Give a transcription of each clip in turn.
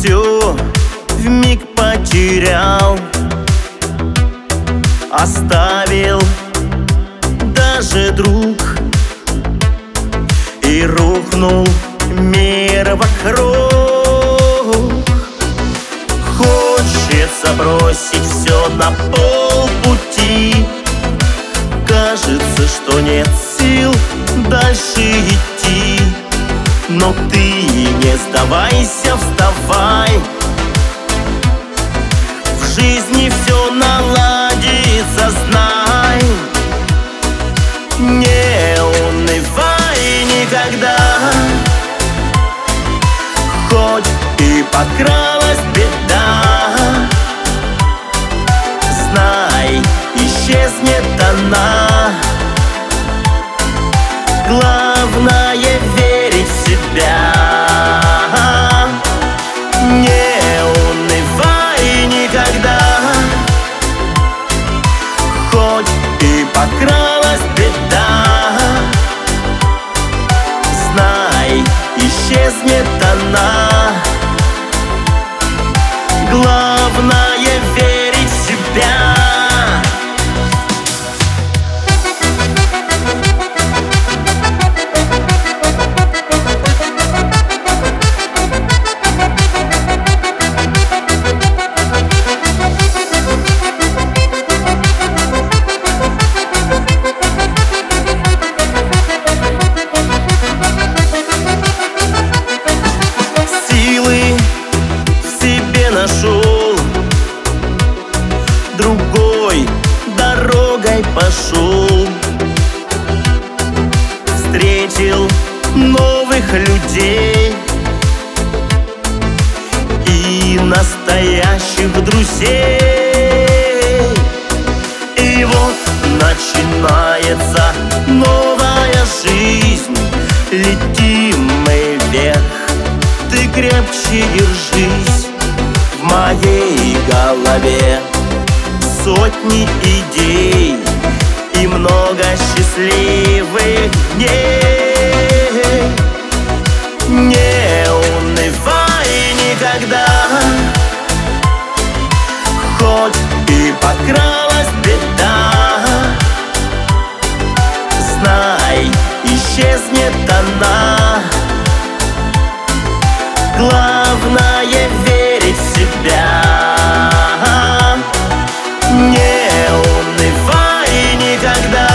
все вмиг потерял, оставил даже друг, и рухнул мир вокруг. Хочется бросить все на полпути, кажется, что нет сил дальше идти. Но ты не сдавайся, вставай, в жизни все наладится, знай. Не унывай никогда, хоть и подкралась беда, знай, исчезнет она. Главное верить в себя. Не унывай никогда, хоть и подкралась беда, знай, исчезнет она. Главное верить в себя. Нашел, другой дорогой пошел, встретил новых людей и настоящих друзей. И вот начинается новая жизнь, летим мы вверх, ты крепче держись. В моей голове сотни идей и много счастливых дней. Не унывай никогда, хоть и подкралась беда, знай, исчезнет она. Главное верить в себя. Не унывай никогда,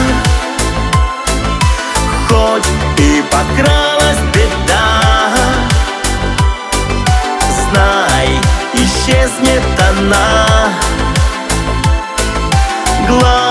хоть и подкралась беда, знай, исчезнет она.